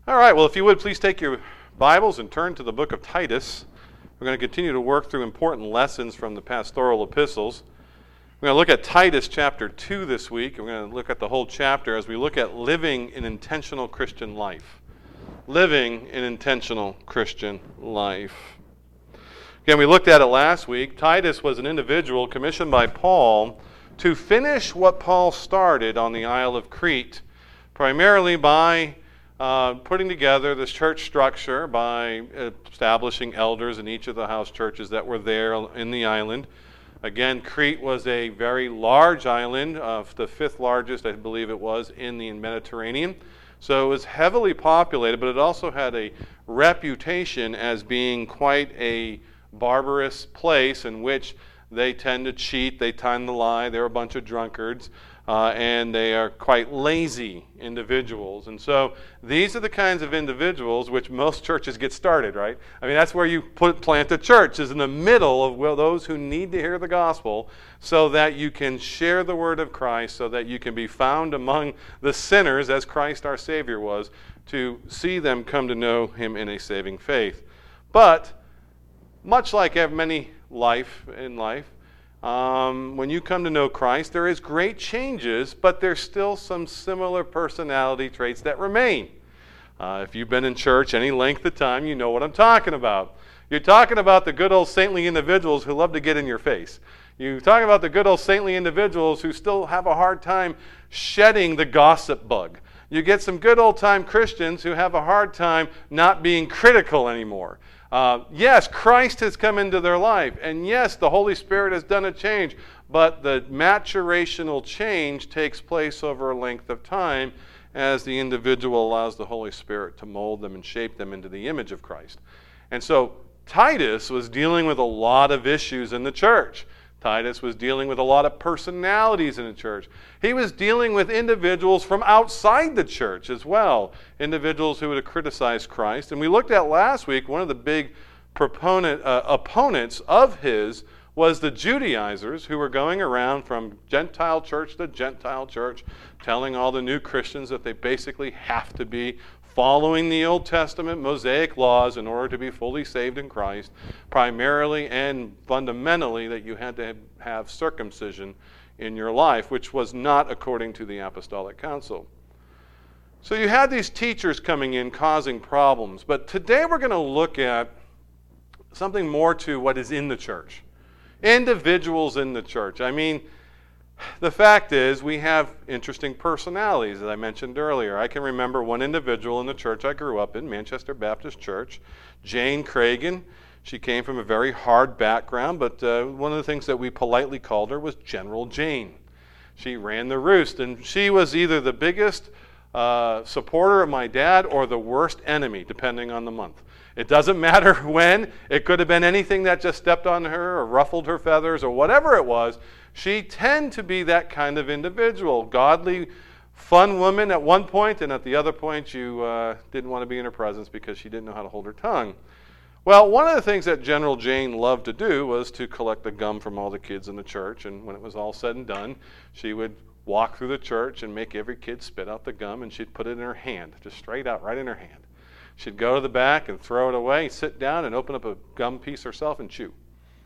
All right, well, if you would, please take your Bibles and turn to the book of Titus. We're going to continue to work through important lessons from the pastoral epistles. We're going to look at Titus chapter 2 this week. We're going to look at the whole chapter as we look at living an intentional Christian life. Living an intentional Christian life. Again, we looked at it last week. Titus was an individual commissioned by Paul to finish what Paul started on the Isle of Crete, primarily by putting together this church structure, by establishing elders in each of the house churches that were there in the island. Again, Crete was a very large island, the fifth largest, I believe it was, in the Mediterranean. So it was heavily populated, but it also had a reputation as being quite a barbarous place in which they tend to cheat, they tend to lie, they're a bunch of drunkards, and they are quite lazy individuals. And so these are the kinds of individuals which most churches get started, right? I mean, that's where you plant a church, is in the middle of those who need to hear the gospel, so that you can share the word of Christ, so that you can be found among the sinners, as Christ our Savior was, to see them come to know him in a saving faith. But much like many in life, when you come to know Christ, there is great changes, but there's still some similar personality traits that remain. If you've been in church any length of time, you know what I'm talking about. You're talking about the good old saintly individuals who love to get in your face. You're talking about the good old saintly individuals who still have a hard time shedding the gossip bug. You get some good old time Christians who have a hard time not being critical anymore. Yes, Christ has come into their life, and yes, the Holy Spirit has done a change, but the maturational change takes place over a length of time as the individual allows the Holy Spirit to mold them and shape them into the image of Christ. And so Titus was dealing with a lot of issues in the church. Titus was dealing with a lot of personalities in the church. He was dealing with individuals from outside the church as well, individuals who would have criticized Christ. And we looked at last week, one of the big opponents of his was the Judaizers, who were going around from Gentile church to Gentile church, telling all the new Christians that they basically have to be following the Old Testament Mosaic laws in order to be fully saved in Christ, primarily and fundamentally that you had to have circumcision in your life, which was not according to the Apostolic Council. So you had these teachers coming in causing problems, but today we're going to look at something more to what is in the church. Individuals in the church. I mean, the fact is, we have interesting personalities, as I mentioned earlier. I can remember one individual in the church I grew up in, Manchester Baptist Church, Jane Cragen. She came from a very hard background, but one of the things that we politely called her was General Jane. She ran the roost, and she was either the biggest supporter of my dad or the worst enemy, depending on the month. It doesn't matter when. It could have been anything that just stepped on her or ruffled her feathers or whatever it was. She tended to be that kind of individual, godly, fun woman at one point, and at the other point you didn't want to be in her presence because she didn't know how to hold her tongue. Well, one of the things that General Jane loved to do was to collect the gum from all the kids in the church, and when it was all said and done, she would walk through the church and make every kid spit out the gum, and she'd put it in her hand, just straight out, right in her hand. She'd go to the back and throw it away, sit down and open up a gum piece herself and chew.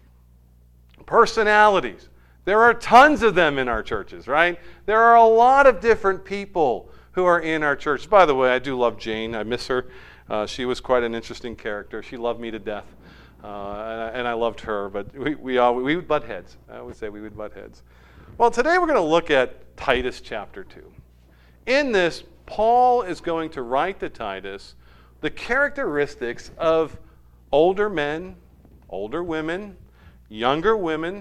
Personalities. There are tons of them in our churches, right? There are a lot of different people who are in our church. By the way, I do love Jane. I miss her. She was quite an interesting character. She loved me to death, and I loved her. But we would butt heads. I would say we would butt heads. Well, today we're going to look at Titus chapter 2. In this, Paul is going to write to Titus the characteristics of older men, older women, younger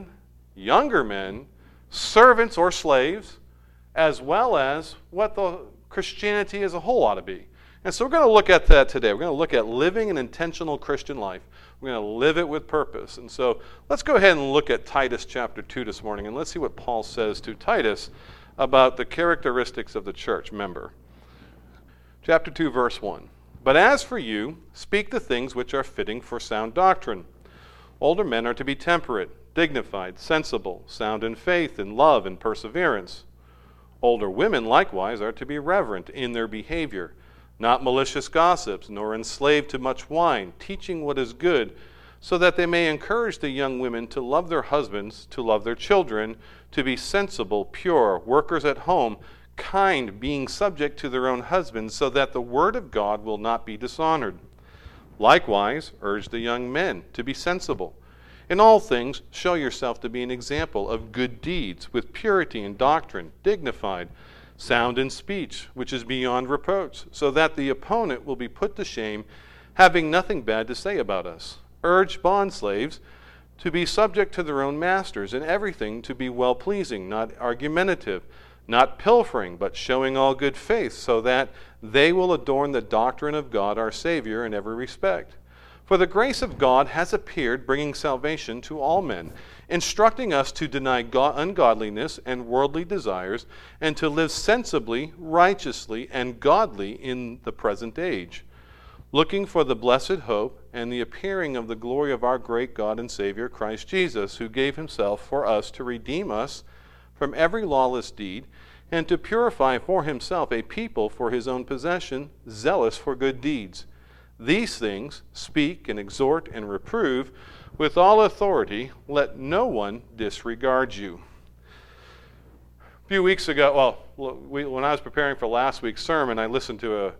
men, servants or slaves, as well as what the Christianity as a whole ought to be. And so we're going to look at that today. We're going to look at living an intentional Christian life. We're going to live it with purpose. And so let's go ahead and look at Titus chapter 2 this morning, and let's see what Paul says to Titus about the characteristics of the church member. Chapter 2, verse 1. But as for you, speak the things which are fitting for sound doctrine. Older men are to be temperate, dignified, sensible, sound in faith, in love, and perseverance. Older women likewise are to be reverent in their behavior, not malicious gossips, nor enslaved to much wine, teaching what is good, so that they may encourage the young women to love their husbands, to love their children, to be sensible, pure, workers at home, kind, being subject to their own husbands, so that the word of God will not be dishonored. Likewise, urge the young men to be sensible. In all things, show yourself to be an example of good deeds, with purity in doctrine, dignified, sound in speech, which is beyond reproach, so that the opponent will be put to shame, having nothing bad to say about us. Urge bondslaves to be subject to their own masters, in everything to be well-pleasing, not argumentative, not pilfering, but showing all good faith, so that they will adorn the doctrine of God our Savior in every respect. For the grace of God has appeared, bringing salvation to all men, instructing us to deny ungodliness and worldly desires, and to live sensibly, righteously, and godly in the present age, looking for the blessed hope and the appearing of the glory of our great God and Savior, Christ Jesus, who gave himself for us to redeem us from every lawless deed, and to purify for himself a people for his own possession, zealous for good deeds. These things speak and exhort and reprove with all authority. Let no one disregard you. A few weeks ago, when I was preparing for last week's sermon, I listened to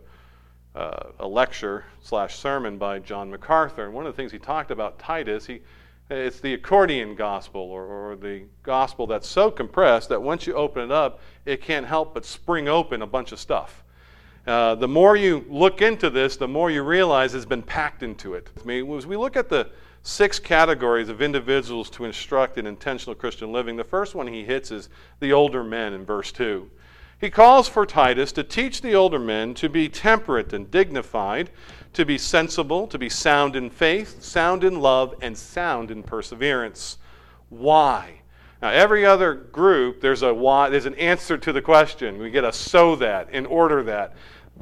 a lecture/sermon by John MacArthur, and one of the things he talked about Titus, it's the accordion gospel, or the gospel that's so compressed that once you open it up, it can't help but spring open a bunch of stuff. The more you look into this, the more you realize has been packed into it. As we look at the 6 categories of individuals to instruct in intentional Christian living, the first one he hits is the older men in verse 2. He calls for Titus to teach the older men to be temperate and dignified, to be sensible, to be sound in faith, sound in love, and sound in perseverance. Why? Now, every other group, there's an answer to the question. We get a so that, in order that.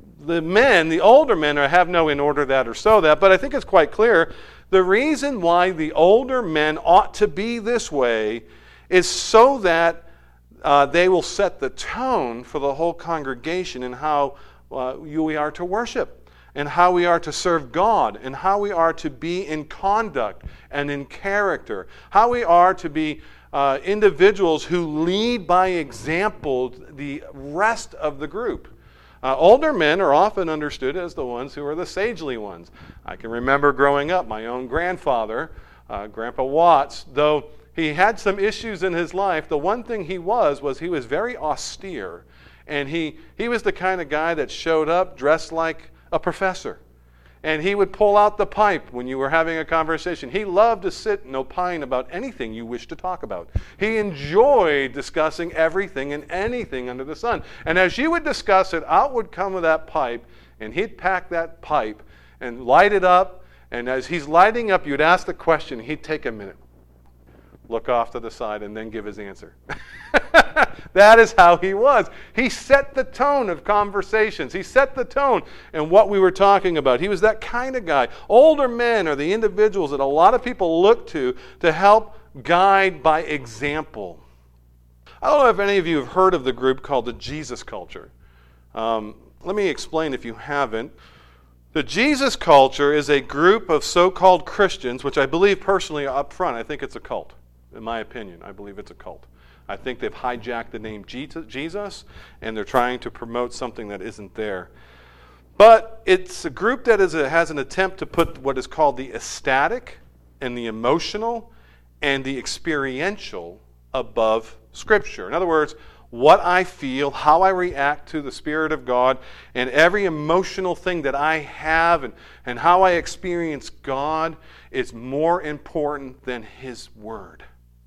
The older men have no in order that or so that, but I think it's quite clear. The reason why the older men ought to be this way is so that they will set the tone for the whole congregation in how we are to worship, and how we are to serve God, and how we are to be in conduct and in character, how we are to be individuals who lead by example the rest of the group. Older men are often understood as the ones who are the sagely ones. I can remember growing up, my own grandfather, Grandpa Watts, though he had some issues in his life, the one thing he was he was very austere. And he was the kind of guy that showed up dressed like a professor. And he would pull out the pipe when you were having a conversation. He loved to sit and opine about anything you wished to talk about. He enjoyed discussing everything and anything under the sun. And as you would discuss it, out would come that pipe, and he'd pack that pipe and light it up. And as he's lighting up, you'd ask the question, he'd take a minute, look off to the side, and then give his answer. That is how he was. He set the tone of conversations. He set the tone in what we were talking about. He was that kind of guy. Older men are the individuals that a lot of people look to help guide by example. I don't know if any of you have heard of the group called the Jesus Culture. Let me explain if you haven't. The Jesus Culture is a group of so-called Christians, which I believe personally up front, I think it's a cult. In my opinion, I believe it's a cult. I think they've hijacked the name Jesus, and they're trying to promote something that isn't there. But it's a group that has an attempt to put what is called the ecstatic and the emotional and the experiential above Scripture. In other words, what I feel, how I react to the Spirit of God, and every emotional thing that I have and how I experience God is more important than His Word.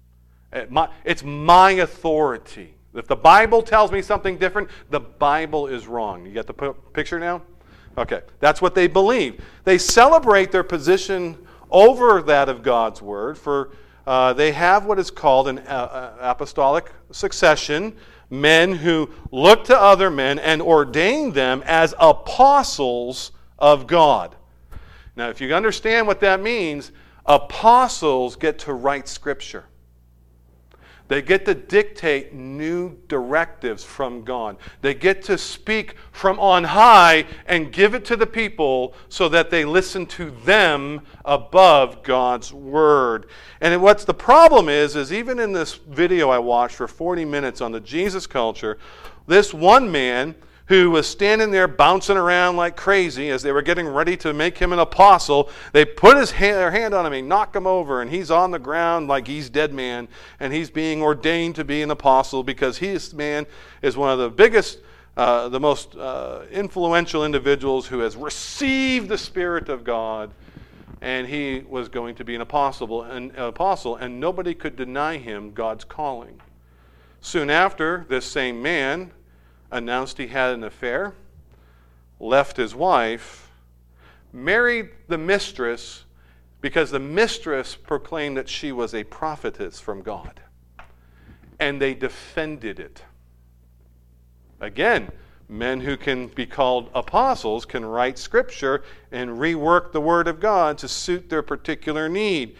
It's my authority. If the Bible tells me something different, the Bible is wrong. You get the picture now? Okay, that's what they believe. They celebrate their position over that of God's Word, for they have what is called an apostolic succession, men who look to other men and ordain them as apostles of God. Now, if you understand what that means, apostles get to write Scripture. They get to dictate new directives from God. They get to speak from on high and give it to the people so that they listen to them above God's word. And what's the problem is even in this video I watched for 40 minutes on the Jesus culture, this one man who was standing there bouncing around like crazy as they were getting ready to make him an apostle. They put their hand on him and knock him over, and he's on the ground like he's dead man, and he's being ordained to be an apostle because this man is one of the biggest, the most influential individuals who has received the Spirit of God, and he was going to be an apostle, and nobody could deny him God's calling. Soon after, this same man announced he had an affair, left his wife, married the mistress because the mistress proclaimed that she was a prophetess from God. And they defended it. Again, men who can be called apostles can write scripture and rework the word of God to suit their particular need.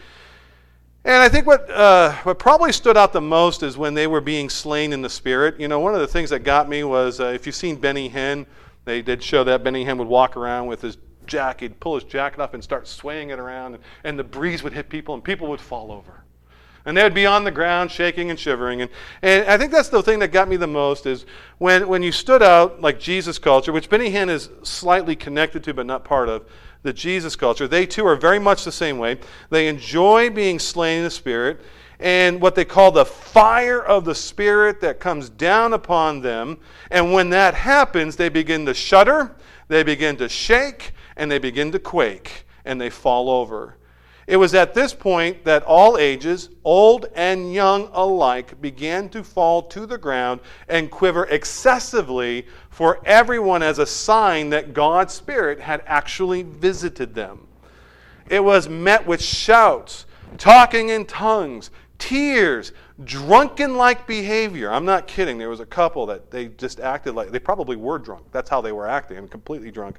And I think what probably stood out the most is when they were being slain in the Spirit. You know, one of the things that got me was, if you've seen Benny Hinn, they did show that Benny Hinn would walk around with his jacket, he'd pull his jacket up and start swaying it around, and the breeze would hit people, and people would fall over. And they would be on the ground shaking and shivering. And I think that's the thing that got me the most is when you stood out like Jesus culture, which Benny Hinn is slightly connected to but not part of, the Jesus culture. They too are very much the same way. They enjoy being slain in the Spirit, and what they call the fire of the Spirit that comes down upon them. And when that happens, they begin to shudder, they begin to shake, and they begin to quake, and they fall over. It was at this point that all ages, old and young alike, began to fall to the ground and quiver excessively for everyone as a sign that God's Spirit had actually visited them. It was met with shouts, talking in tongues, tears, drunken-like behavior. I'm not kidding. There was a couple that they just acted like, they probably were drunk. That's how they were acting, and completely drunk.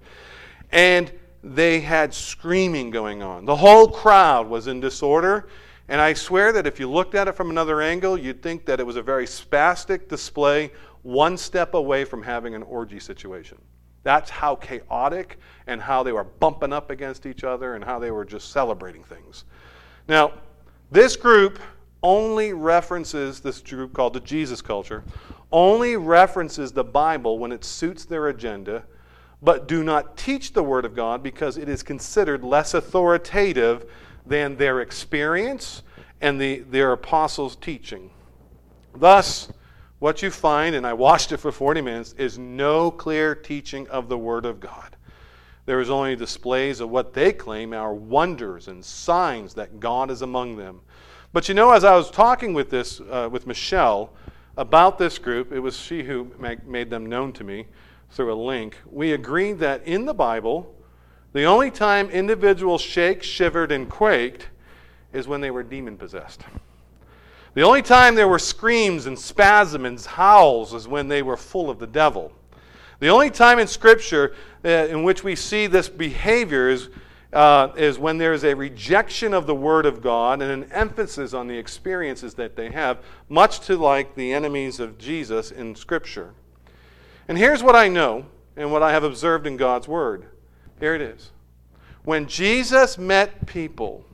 And they had screaming going on. The whole crowd was in disorder, and I swear that if you looked at it from another angle, you'd think that it was a very spastic display, one step away from having an orgy situation. That's how chaotic and how they were bumping up against each other and how they were just celebrating things. Now, this group only references, this group called the Jesus culture, only references the Bible when it suits their agenda, but do not teach the Word of God because it is considered less authoritative than their experience and their apostles' teaching. Thus, what you find, and I watched it for 40 minutes, is no clear teaching of the Word of God. There is only displays of what they claim are wonders and signs that God is among them. But you know, as I was talking with with Michelle about this group, it was she who made them known to me through a link. We agreed that in the Bible, the only time individuals shake, shivered, and quaked is when they were demon-possessed. The only time there were screams and spasms and howls is when they were full of the devil. The only time in Scripture in which we see this behavior is when there is a rejection of the Word of God and an emphasis on the experiences that they have, much to like the enemies of Jesus in Scripture. And here's what I know and what I have observed in God's Word. Here it is. When Jesus met people,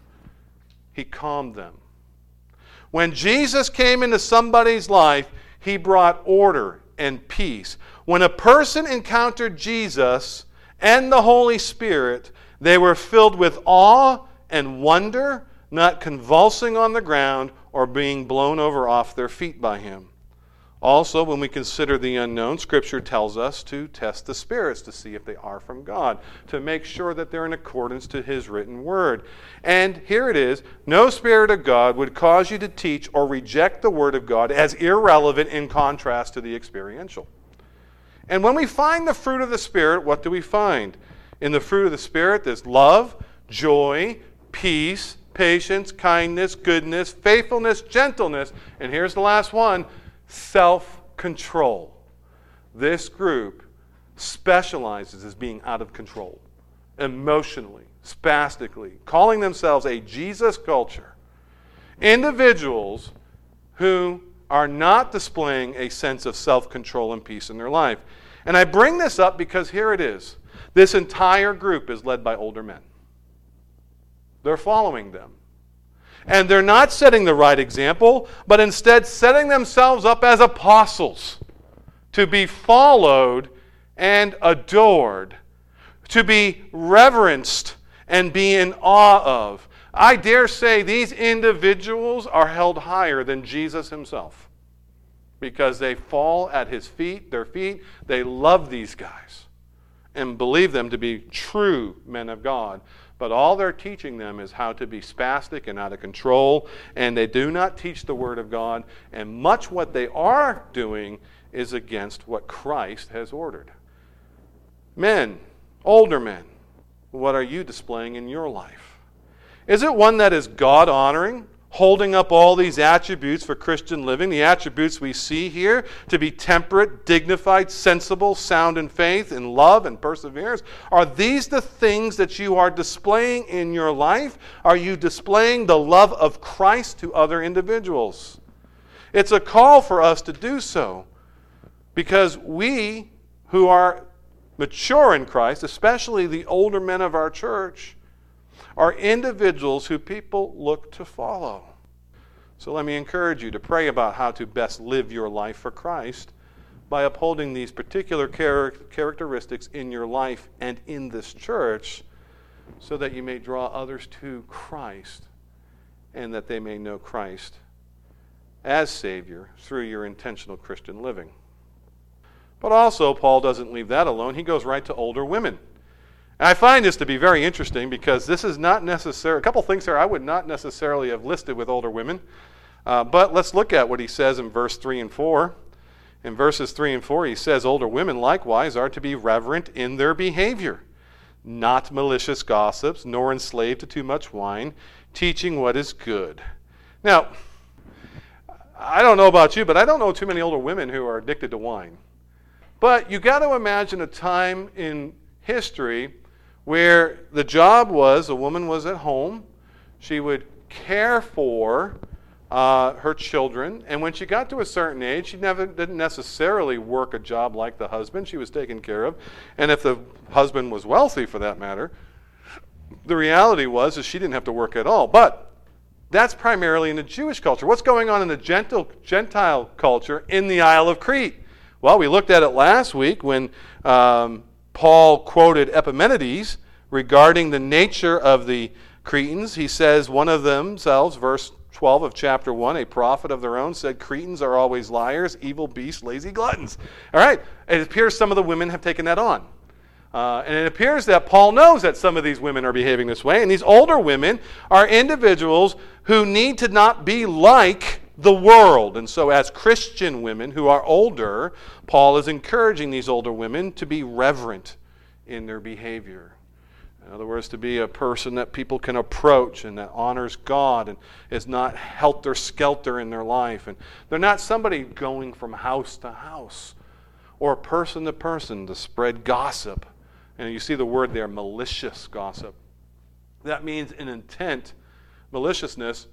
He calmed them. When Jesus came into somebody's life, He brought order and peace. When a person encountered Jesus and the Holy Spirit, they were filled with awe and wonder, not convulsing on the ground or being blown over off their feet by Him. Also, when we consider the unknown, Scripture tells us to test the spirits to see if they are from God, to make sure that they're in accordance to His written word. And here it is, no spirit of God would cause you to teach or reject the word of God as irrelevant in contrast to the experiential. And when we find the fruit of the Spirit, what do we find? In the fruit of the Spirit, there's love, joy, peace, patience, kindness, goodness, faithfulness, gentleness, and here's the last one, self-control. This group specializes as being out of control, emotionally, spastically, calling themselves a Jesus culture. Individuals who are not displaying a sense of self-control and peace in their life. And I bring this up because here it is. This entire group is led by older men. They're following them. And they're not setting the right example, but instead setting themselves up as apostles to be followed and adored, to be reverenced and be in awe of. I dare say these individuals are held higher than Jesus himself because they fall at his feet, their feet. They love these guys and believe them to be true men of God. But all they're teaching them is how to be spastic and out of control, and they do not teach the Word of God, and much what they are doing is against what Christ has ordered. Men, older men, what are you displaying in your life? Is it one that is God-honoring, holding up all these attributes for Christian living, the attributes we see here, to be temperate, dignified, sensible, sound in faith, in love and perseverance? Are these the things that you are displaying in your life? Are you displaying the love of Christ to other individuals? It's a call for us to do so because we who are mature in Christ, especially the older men of our church, are individuals who people look to follow. So let me encourage you to pray about how to best live your life for Christ by upholding these particular characteristics in your life and in this church so that you may draw others to Christ and that they may know Christ as Savior through your intentional Christian living. But also, Paul doesn't leave that alone. He goes right to older women. And I find this to be very interesting because this is not necessary. A couple things here I would not necessarily have listed with older women. But let's look at what he says in verse 3 and 4. In verses 3 and 4, he says, older women likewise are to be reverent in their behavior, not malicious gossips, nor enslaved to too much wine, teaching what is good. Now, I don't know about you, but I don't know too many older women who are addicted to wine. But you got to imagine a time in history where the job was a woman was at home. She would care for her children. And when she got to a certain age, she didn't necessarily work a job like the husband. She was taken care of. And if the husband was wealthy, for that matter, the reality was is she didn't have to work at all. But that's primarily in the Jewish culture. What's going on in the Gentile culture in the Isle of Crete? Well, we looked at it last week when Paul quoted Epimenides regarding the nature of the Cretans. He says one of themselves, verse 12 of chapter 1, a prophet of their own, said, Cretans are always liars, evil beasts, lazy gluttons. All right, it appears some of the women have taken that on. And it appears that Paul knows that some of these women are behaving this way. And these older women are individuals who need to not be like the world. And so as Christian women who are older, Paul is encouraging these older women to be reverent in their behavior. In other words, to be a person that people can approach and that honors God and is not helter-skelter in their life. And they're not somebody going from house to house or person to person to spread gossip. And you see the word there, malicious gossip. That means an intent, maliciousness.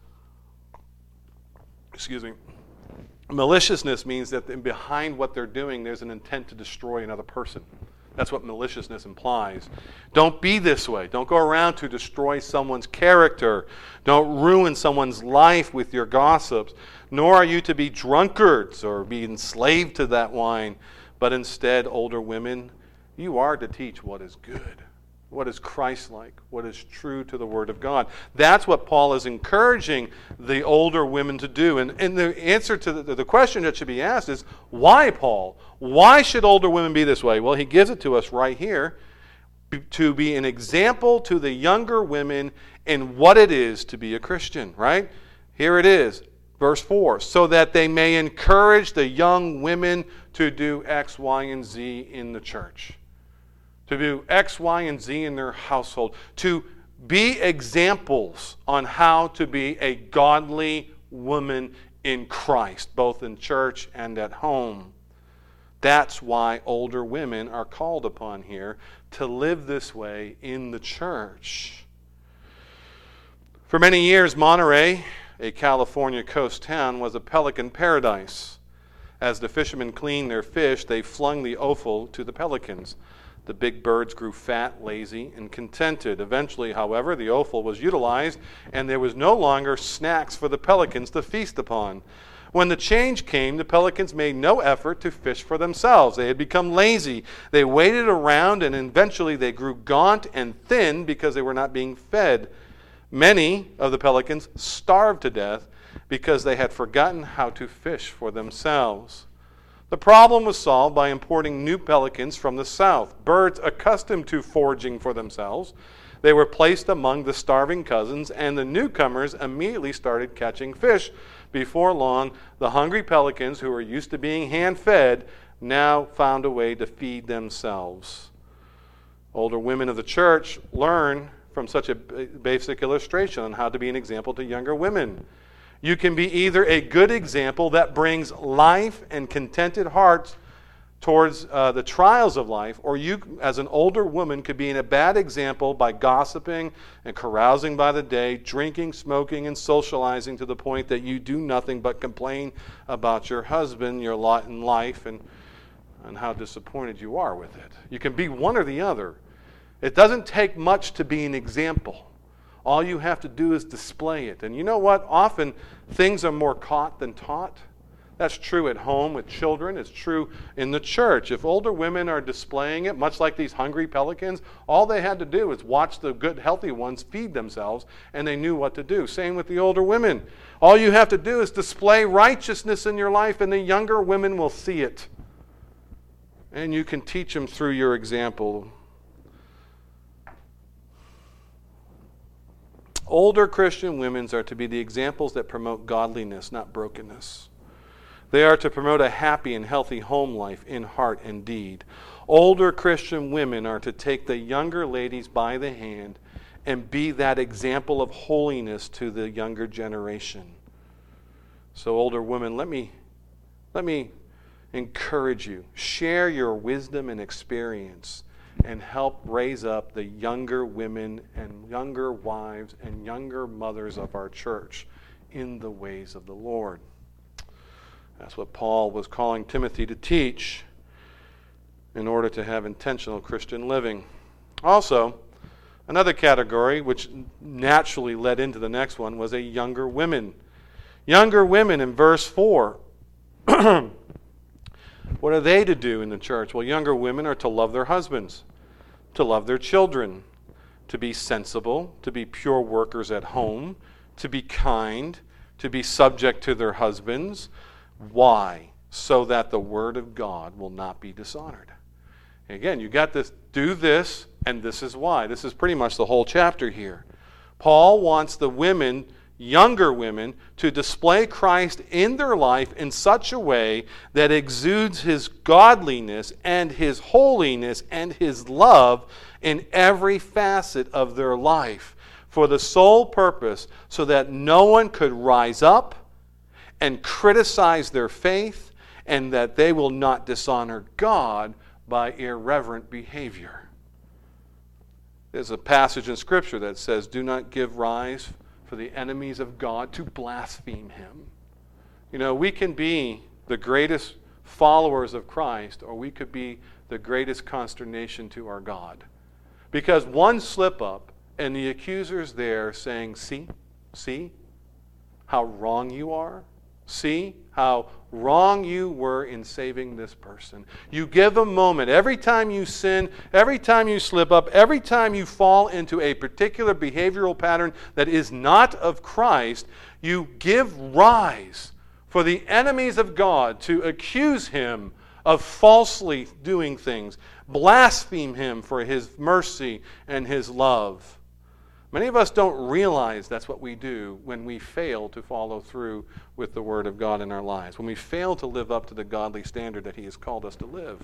Maliciousness means that behind what they're doing, there's an intent to destroy another person. That's what maliciousness implies. Don't be this way. Don't go around to destroy someone's character. Don't ruin someone's life with your gossips. Nor are you to be drunkards or be enslaved to that wine. But instead, older women, you are to teach what is good, what is Christ-like, what is true to the Word of God. That's what Paul is encouraging the older women to do. And the answer to the question that should be asked is, why, Paul? Why should older women be this way? Well, he gives it to us right here, to be an example to the younger women in what it is to be a Christian, right? Here it is, verse 4, so that they may encourage the young women to do X, Y, and Z in the church. To do X, Y, and Z in their household. To be examples on how to be a godly woman in Christ, both in church and at home. That's why older women are called upon here to live this way in the church. For many years, Monterey a California coast town, was a pelican paradise. As the fishermen cleaned their fish, they flung the offal to the pelicans. The big birds grew fat, lazy, and contented. Eventually, however, the offal was utilized, and there was no longer snacks for the pelicans to feast upon. When the change came, the pelicans made no effort to fish for themselves. They had become lazy. They waited around, and eventually they grew gaunt and thin because they were not being fed. Many of the pelicans starved to death because they had forgotten how to fish for themselves. The problem was solved by importing new pelicans from the south, birds accustomed to foraging for themselves. They were placed among the starving cousins, and the newcomers immediately started catching fish. Before long, the hungry pelicans, who were used to being hand-fed, now found a way to feed themselves. Older women of the church learn from such a basic illustration on how to be an example to younger women. You can be either a good example that brings life and contented hearts towards the trials of life, or you, as an older woman, could be in a bad example by gossiping and carousing by the day, drinking, smoking, and socializing to the point that you do nothing but complain about your husband, your lot in life, and how disappointed you are with it. You can be one or the other. It doesn't take much to be an example. All you have to do is display it. And you know what? Often things are more caught than taught. That's true at home with children. It's true in the church. If older women are displaying it, much like these hungry pelicans, all they had to do was watch the good, healthy ones feed themselves, and they knew what to do. Same with the older women. All you have to do is display righteousness in your life, and the younger women will see it. And you can teach them through your example. Older Christian women are to be the examples that promote godliness, not brokenness. They are to promote a happy and healthy home life in heart and deed. Older Christian women are to take the younger ladies by the hand and be that example of holiness to the younger generation. So older women, let me encourage you. Share your wisdom and experience and help raise up the younger women and younger wives and younger mothers of our church in the ways of the Lord. That's what Paul was calling Timothy to teach in order to have intentional Christian living. Also, another category which naturally led into the next one was a younger women. Younger women in verse 4. What are they to do in the church? Well, younger women are to love their husbands, to love their children, to be sensible, to be pure workers at home, to be kind, to be subject to their husbands. Why? So that the word of God will not be dishonored. And again, you got this, do this, and this is why. This is pretty much the whole chapter here. Paul wants the women, younger women, to display Christ in their life in such a way that exudes his godliness and his holiness and his love in every facet of their life, for the sole purpose so that no one could rise up and criticize their faith, and that they will not dishonor God by irreverent behavior. There's a passage in Scripture that says, do not give rise for the enemies of God to blaspheme him. You know, we can be the greatest followers of Christ, or we could be the greatest consternation to our God. Because one slip up, and the accuser's there saying, see how wrong you are? See how wrong you were in saving this person. You give a moment. Every time you sin, every time you slip up, every time you fall into a particular behavioral pattern that is not of Christ, you give rise for the enemies of God to accuse him of falsely doing things, blaspheme him for his mercy and his love. Many of us don't realize that's what we do when we fail to follow through with the Word of God in our lives, when we fail to live up to the godly standard that He has called us to live.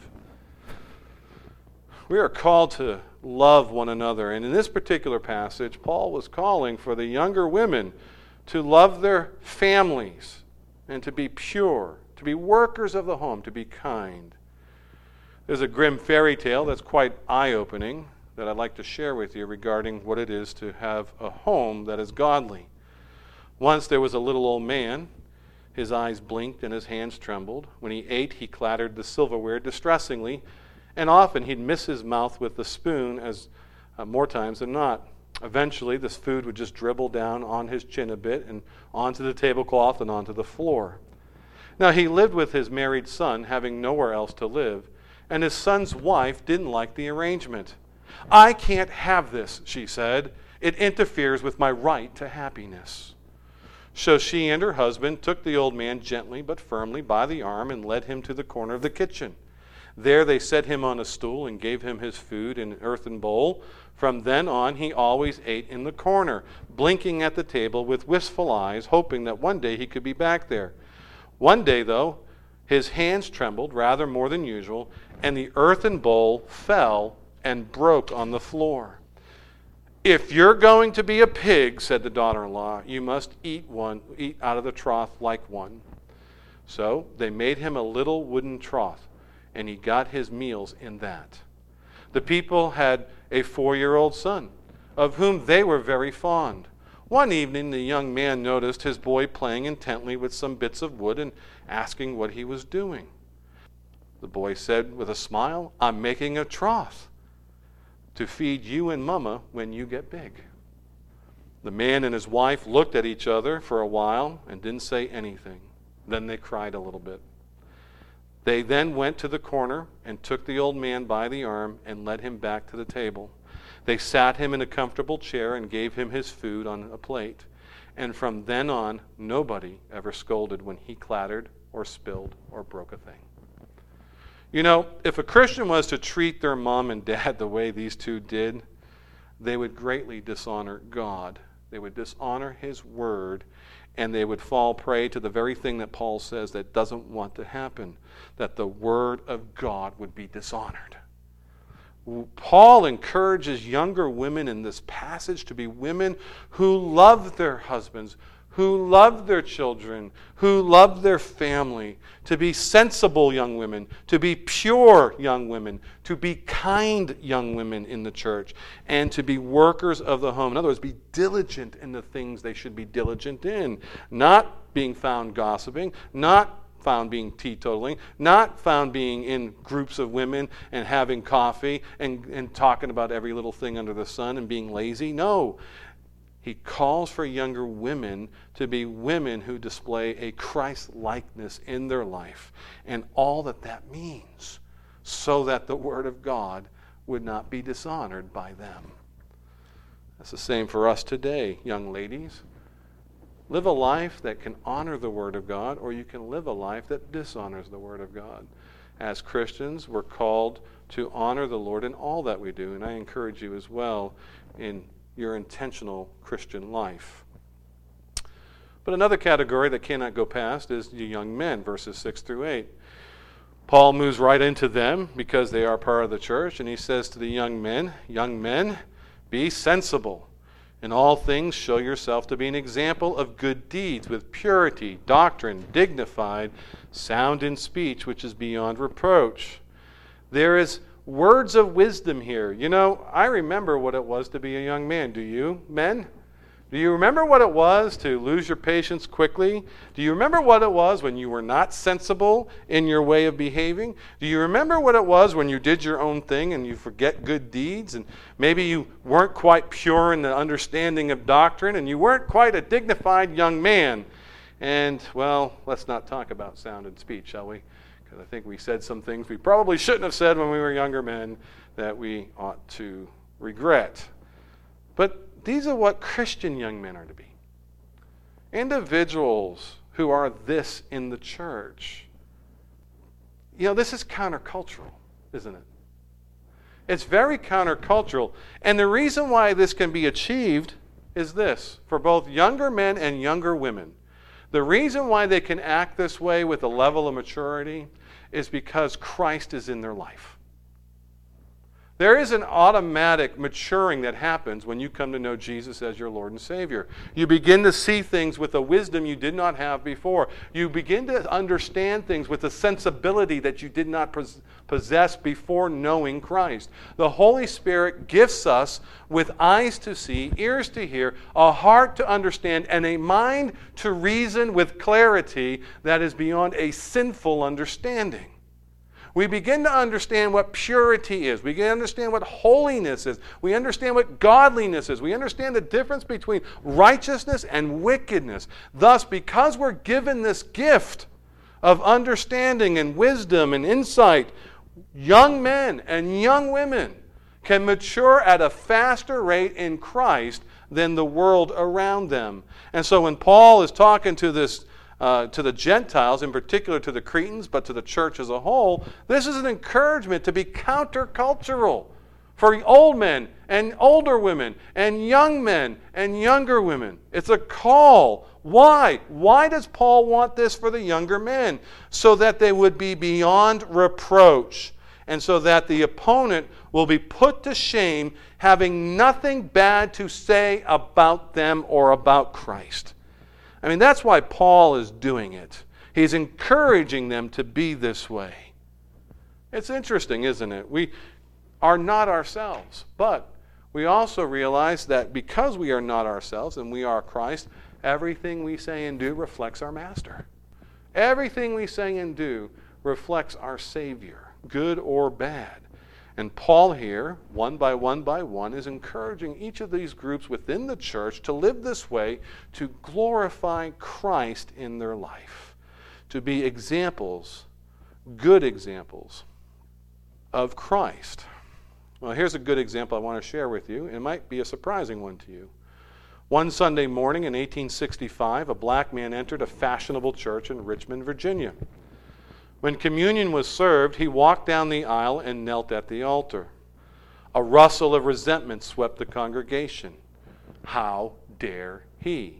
We are called to love one another, and in this particular passage, Paul was calling for the younger women to love their families and to be pure, to be workers of the home, to be kind. There's a grim fairy tale that's quite eye-opening that I'd like to share with you regarding what it is to have a home that is godly. Once there was a little old man. His eyes blinked and his hands trembled. When he ate, he clattered the silverware distressingly, and often he'd miss his mouth with the spoon more times than not. Eventually, this food would just dribble down on his chin a bit and onto the tablecloth and onto the floor. Now, he lived with his married son, having nowhere else to live, and his son's wife didn't like the arrangement. "I can't have this," she said. "It interferes with my right to happiness." So she and her husband took the old man gently but firmly by the arm and led him to the corner of the kitchen. There they set him on a stool and gave him his food in an earthen bowl. From then on, he always ate in the corner, blinking at the table with wistful eyes, hoping that one day he could be back there. One day, though, his hands trembled rather more than usual, and the earthen bowl fell and broke on the floor. "If you're going to be a pig," said the daughter-in-law, "you must eat out of the trough like one." So they made him a little wooden trough, and he got his meals in that. The people had a 4-year-old son, of whom they were very fond. One evening the young man noticed his boy playing intently with some bits of wood and asking what he was doing. The boy said with a smile, "I'm making a trough to feed you and Mama when you get big." The man and his wife looked at each other for a while and didn't say anything. Then they cried a little bit. They then went to the corner and took the old man by the arm and led him back to the table. They sat him in a comfortable chair and gave him his food on a plate. And from then on, nobody ever scolded when he clattered or spilled or broke a thing. You know, if a Christian was to treat their mom and dad the way these two did, they would greatly dishonor God. They would dishonor His Word, and they would fall prey to the very thing that Paul says that doesn't want to happen, that the Word of God would be dishonored. Paul encourages younger women in this passage to be women who love their husbands, who love their children, who love their family, to be sensible young women, to be pure young women, to be kind young women in the church, and to be workers of the home. In other words, be diligent in the things they should be diligent in, not being found gossiping, not found being teetotaling, not found being in groups of women and having coffee and talking about every little thing under the sun and being lazy. No. He calls for younger women to be women who display a Christ-likeness in their life and all that that means, so that the Word of God would not be dishonored by them. That's the same for us today, young ladies. Live a life that can honor the Word of God, or you can live a life that dishonors the Word of God. As Christians, we're called to honor the Lord in all that we do, and I encourage you as well in your intentional Christian life. But another category that cannot go past is the young men, verses 6 through 8. Paul moves right into them because they are part of the church, and he says to the young men, be sensible. In all things show yourself to be an example of good deeds, with purity, doctrine, dignified, sound in speech, which is beyond reproach. There is words of wisdom here. You know, I remember what it was to be a young man. Do you, men? Do you remember what it was to lose your patience quickly? Do you remember what it was when you were not sensible in your way of behaving? Do you remember what it was when you did your own thing and you forget good deeds, and maybe you weren't quite pure in the understanding of doctrine, and you weren't quite a dignified young man? And, well, let's not talk about sound in speech, shall we? Because I think we said some things we probably shouldn't have said when we were younger men that we ought to regret. But these are what Christian young men are to be. Individuals who are this in the church. You know, this is countercultural, isn't it? It's very countercultural. And the reason why this can be achieved is this, for both younger men and younger women. The reason why they can act this way with a level of maturity is because Christ is in their life. There is an automatic maturing that happens when you come to know Jesus as your Lord and Savior. You begin to see things with a wisdom you did not have before. You begin to understand things with a sensibility that you did not possess before knowing Christ. The Holy Spirit gifts us with eyes to see, ears to hear, a heart to understand, and a mind to reason with clarity that is beyond a sinful understanding. We begin to understand what purity is. We begin to understand what holiness is. We understand what godliness is. We understand the difference between righteousness and wickedness. Thus, because we're given this gift of understanding and wisdom and insight, young men and young women can mature at a faster rate in Christ than the world around them. And so when Paul is talking to the Gentiles, in particular to the Cretans, but to the church as a whole, this is an encouragement to be countercultural for old men and older women and young men and younger women. It's a call. Why? Why does Paul want this for the younger men? So that they would be beyond reproach, and so that the opponent will be put to shame, having nothing bad to say about them or about Christ. I mean, that's why Paul is doing it. He's encouraging them to be this way. It's interesting, isn't it? We are not ourselves, but we also realize that because we are not ourselves and we are Christ, everything we say and do reflects our Master. Everything we say and do reflects our Savior, good or bad. And Paul here, one by one, is encouraging each of these groups within the church to live this way, to glorify Christ in their life, to be examples, good examples of Christ. Well, here's a good example I want to share with you. It might be a surprising one to you. One Sunday morning in 1865, a black man entered a fashionable church in Richmond, Virginia. When communion was served, he walked down the aisle and knelt at the altar. A rustle of resentment swept the congregation. How dare he?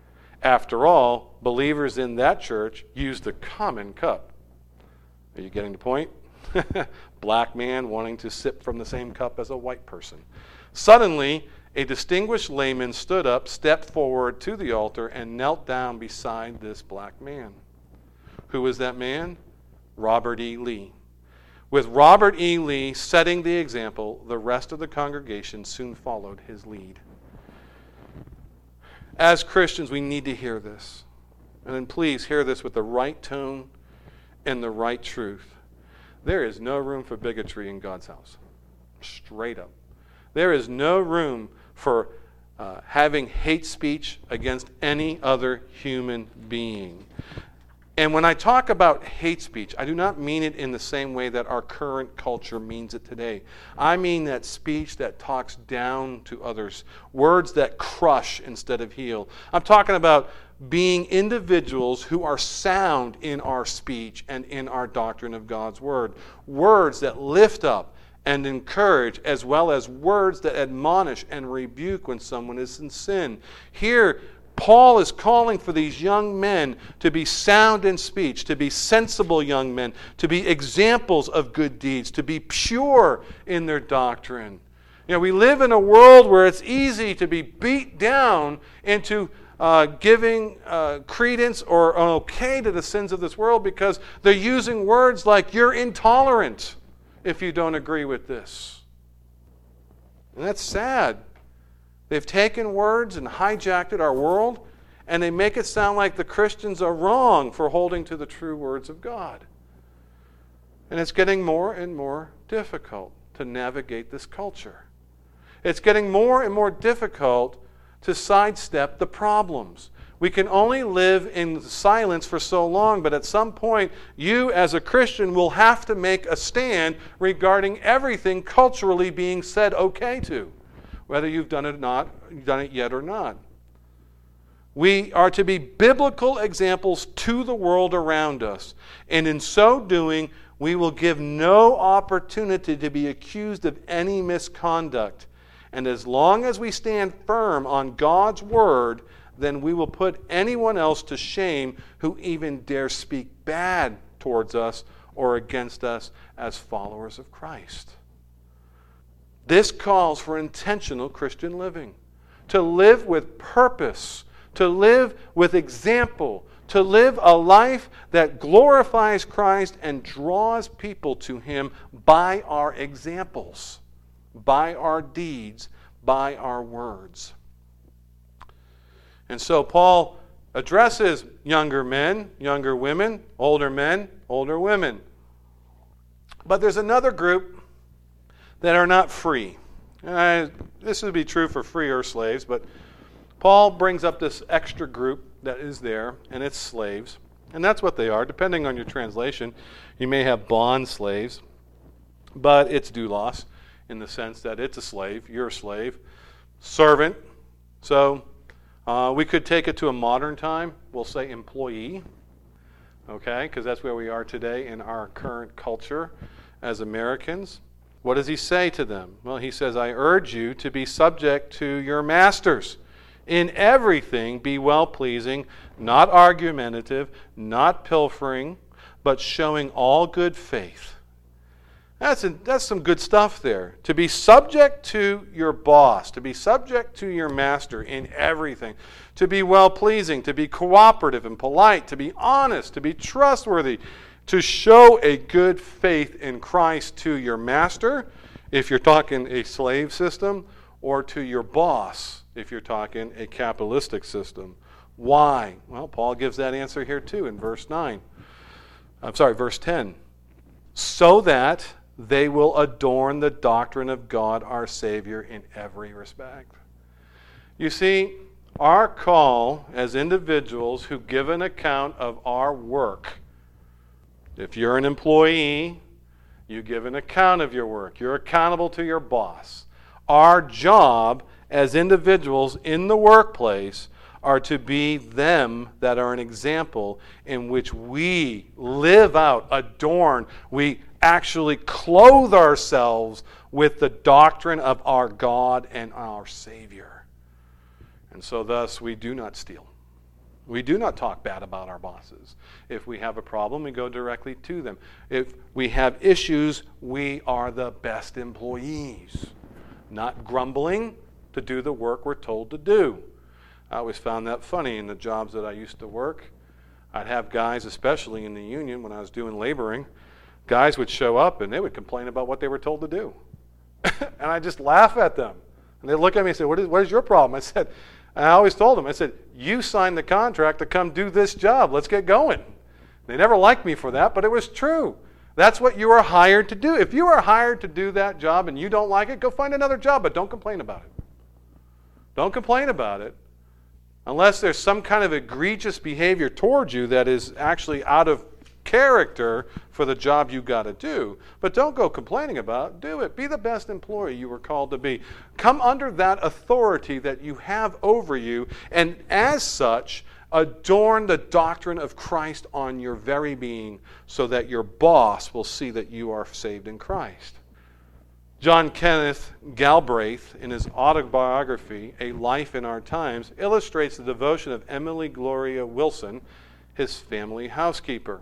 After all, believers in that church used a common cup. Are you getting the point? Black man wanting to sip from the same cup as a white person. Suddenly, a distinguished layman stood up, stepped forward to the altar, and knelt down beside this black man. Who was that man? Robert E. Lee. With Robert E. Lee setting the example, the rest of the congregation soon followed his lead. As Christians, we need to hear this. And then please hear this with the right tone and the right truth. There is no room for bigotry in God's house. Straight up. There is no room for having hate speech against any other human being. And when I talk about hate speech, I do not mean it in the same way that our current culture means it today. I mean that speech that talks down to others, words that crush instead of heal. I'm talking about being individuals who are sound in our speech and in our doctrine of God's Word. Words that lift up and encourage, as well as words that admonish and rebuke when someone is in sin. Here, Paul is calling for these young men to be sound in speech, to be sensible young men, to be examples of good deeds, to be pure in their doctrine. You know, we live in a world where it's easy to be beat down into giving credence or an okay to the sins of this world because they're using words like, you're intolerant if you don't agree with this. And that's sad. They've taken words and hijacked our world, and they make it sound like the Christians are wrong for holding to the true words of God. And it's getting more and more difficult to navigate this culture. It's getting more and more difficult to sidestep the problems. We can only live in silence for so long, but at some point, you as a Christian will have to make a stand regarding everything culturally being said okay to, whether you've done it yet or not. We are to be biblical examples to the world around us, and in so doing, we will give no opportunity to be accused of any misconduct. And as long as we stand firm on God's Word, then we will put anyone else to shame who even dare speak bad towards us or against us as followers of Christ. This calls for intentional Christian living. To live with purpose, to live with example, to live a life that glorifies Christ and draws people to Him by our examples, by our deeds, by our words. And so Paul addresses younger men, younger women, older women. But there's another group that are not free. This would be true for freer slaves, but Paul brings up this extra group that is there, and it's slaves. And that's what they are. Depending on your translation, you may have bond slaves, but it's doulos in the sense that it's a slave, you're a slave, servant. So we could take it to a modern time. We'll say employee, okay, because that's where we are today in our current culture as Americans. What does he say to them? Well, he says, I urge you to be subject to your masters. In everything be well-pleasing, not argumentative, not pilfering, but showing all good faith. That's some good stuff there. To be subject to your boss, to be subject to your master in everything, to be well-pleasing, to be cooperative and polite, to be honest, to be trustworthy, to show a good faith in Christ to your master, if you're talking a slave system, or to your boss, if you're talking a capitalistic system. Why? Well, Paul gives that answer here too in verse 10. So that they will adorn the doctrine of God our Savior in every respect. You see, our call as individuals who give an account of our work, if you're an employee, you give an account of your work. You're accountable to your boss. Our job as individuals in the workplace are to be them that are an example in which we live out, adorn, we actually clothe ourselves with the doctrine of our God and our Savior. And so thus we do not steal. We do not talk bad about our bosses. If we have a problem, we go directly to them. If we have issues, we are the best employees. Not grumbling to do the work we're told to do. I always found that funny in the jobs that I used to work. I'd have guys, especially in the union when I was doing laboring, guys would show up and they would complain about what they were told to do. And I just laugh at them. And they'd look at me and say, what is your problem? I always told them, I said, you signed the contract to come do this job. Let's get going. They never liked me for that, but it was true. That's what you are hired to do. If you are hired to do that job and you don't like it, go find another job, but don't complain about it. Don't complain about it unless there's some kind of egregious behavior towards you that is actually out of character for the job you got to do. But don't go complaining about it. Do it. Be the best employee you were called to be. Come under that authority that you have over you, and as such, adorn the doctrine of Christ on your very being so that your boss will see that you are saved in Christ. John Kenneth Galbraith, in his autobiography, A Life in Our Times, illustrates the devotion of Emily Gloria Wilson, his family housekeeper.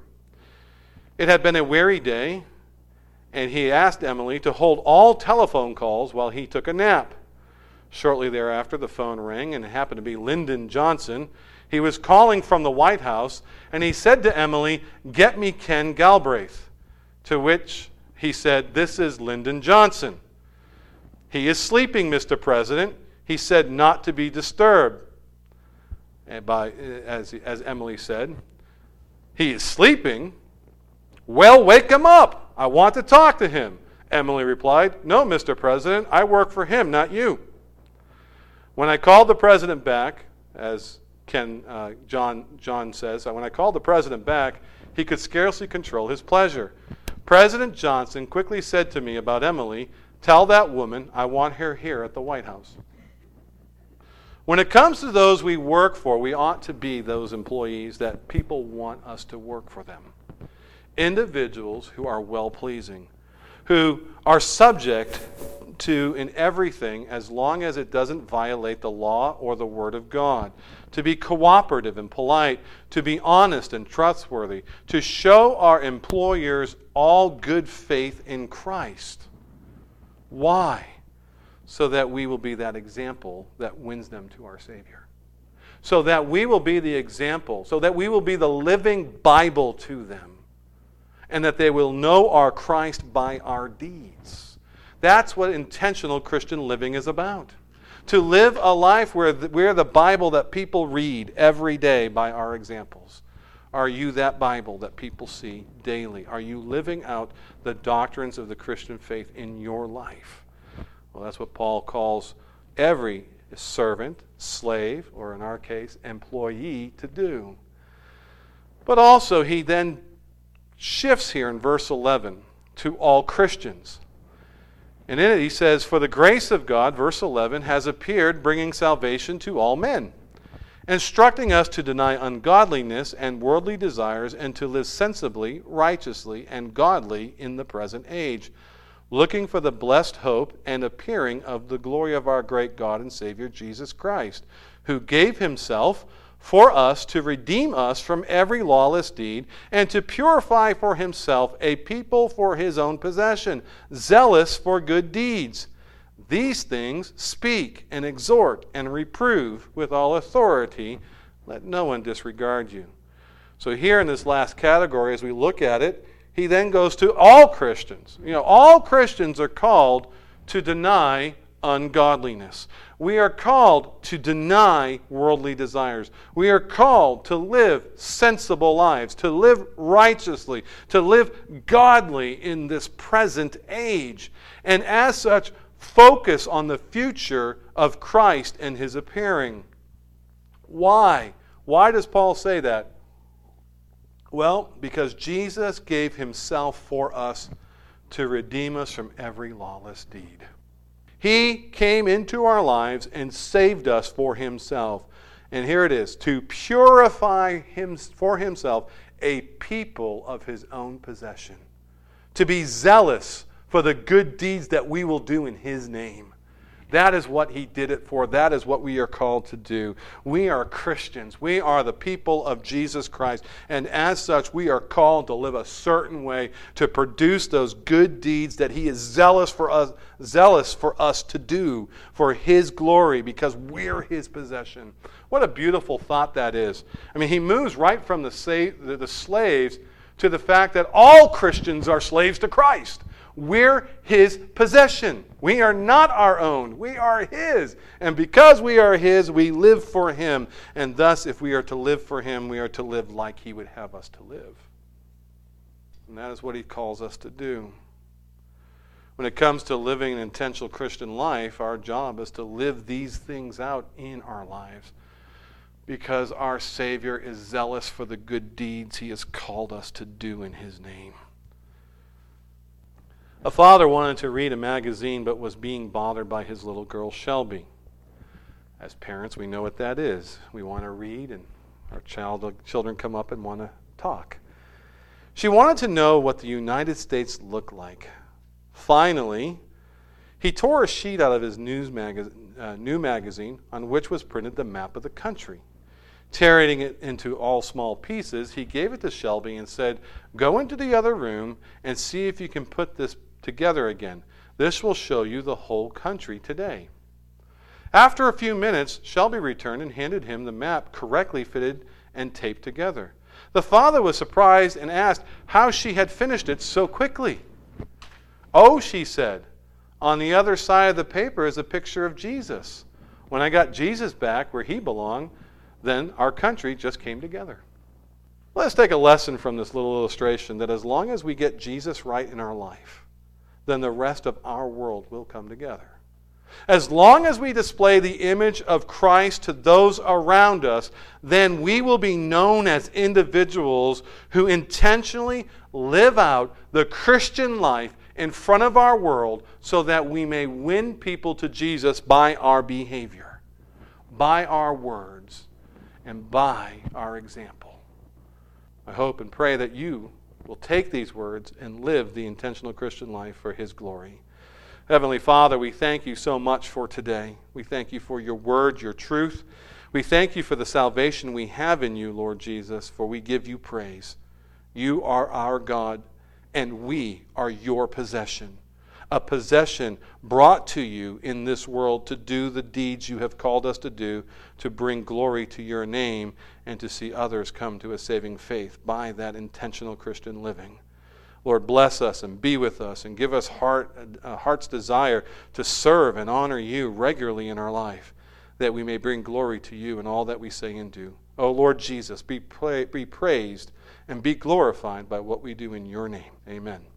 It had been a weary day, and he asked Emily to hold all telephone calls while he took a nap. Shortly thereafter, the phone rang, and it happened to be Lyndon Johnson. He was calling from the White House, and he said to Emily, "Get me Ken Galbraith." To which he said, "This is Lyndon Johnson." "He is sleeping, Mr. President." He said, "Not to be disturbed." And as Emily said, "He is sleeping? Well, wake him up. I want to talk to him." Emily replied, "No, Mr. President, I work for him, not you." When I called the president back, as John says, when I called the president back, he could scarcely control his pleasure. President Johnson quickly said to me about Emily, "Tell that woman I want her here at the White House." When it comes to those we work for, we ought to be those employees that people want us to work for them. Individuals who are well-pleasing, who are subject to in everything as long as it doesn't violate the law or the Word of God, to be cooperative and polite, to be honest and trustworthy, to show our employers all good faith in Christ. Why? so that we will be that example that wins them to our Savior. So that we will be the example, so that we will be the living Bible to them, and that they will know our Christ by our deeds. That's what intentional Christian living is about. To live a life where we're the Bible that people read every day by our examples. Are you that Bible that people see daily? Are you living out the doctrines of the Christian faith in your life? Well, that's what Paul calls every servant, slave, or in our case, employee to do. But also he then shifts here in verse 11 to all Christians. And in it he says, "For the grace of God," verse 11, "has appeared, bringing salvation to all men, instructing us to deny ungodliness and worldly desires and to live sensibly, righteously, and godly in the present age, looking for the blessed hope and appearing of the glory of our great God and Savior Jesus Christ, who gave himself for us to redeem us from every lawless deed and to purify for himself a people for his own possession, zealous for good deeds. These things speak and exhort and reprove with all authority. Let no one disregard you." So here in this last category, as we look at it, he then goes to all Christians. All Christians are called to deny ungodliness. We are called to deny worldly desires. We are called to live sensible lives, to live righteously, to live godly in this present age. And as such, focus on the future of Christ and his appearing. Why? Why does Paul say that? Well, because Jesus gave himself for us to redeem us from every lawless deed. He came into our lives and saved us for himself. And here it is, to purify him for himself a people of his own possession. To be zealous for the good deeds that we will do in his name. That is what he did it for. That is what we are called to do. We are Christians. We are the people of Jesus Christ. And as such, we are called to live a certain way to produce those good deeds that he is zealous for us to do for his glory, because we're his possession. What a beautiful thought that is. I mean, he moves right from the slaves to the fact that all Christians are slaves to Christ. We're his possession. We are not our own. We are his. And because we are his, we live for him. And thus, if we are to live for him, we are to live like he would have us to live. And that is what he calls us to do. When it comes to living an intentional Christian life, our job is to live these things out in our lives, because our Savior is zealous for the good deeds he has called us to do in his name. A father wanted to read a magazine but was being bothered by his little girl Shelby. As parents, we know what that is. We want to read, and our children come up and want to talk. She wanted to know what the United States looked like. Finally, he tore a sheet out of his new magazine on which was printed the map of the country. Tearing it into all small pieces, he gave it to Shelby and said, "Go into the other room and see if you can put this together again. This will show you the whole country today." After a few minutes, Shelby returned and handed him the map correctly fitted and taped together. The father was surprised and asked how she had finished it so quickly. "Oh," she said, "on the other side of the paper is a picture of Jesus. When I got Jesus back where he belonged, then our country just came together." Let's take a lesson from this little illustration that as long as we get Jesus right in our life, then the rest of our world will come together. As long as we display the image of Christ to those around us, then we will be known as individuals who intentionally live out the Christian life in front of our world so that we may win people to Jesus by our behavior, by our words, and by our example. I hope and pray that you will take these words and live the intentional Christian life for his glory. Heavenly Father, we thank you so much for today. We thank you for your word, your truth. We thank you for the salvation we have in you, Lord Jesus, for we give you praise. You are our God, and we are your possession. a possession brought to you in this world to do the deeds you have called us to do, to bring glory to your name, and to see others come to a saving faith by that intentional Christian living. Lord, bless us and be with us and give us heart's desire to serve and honor you regularly in our life, that we may bring glory to you in all that we say and do. Oh, Lord Jesus, be praised and be glorified by what we do in your name. Amen.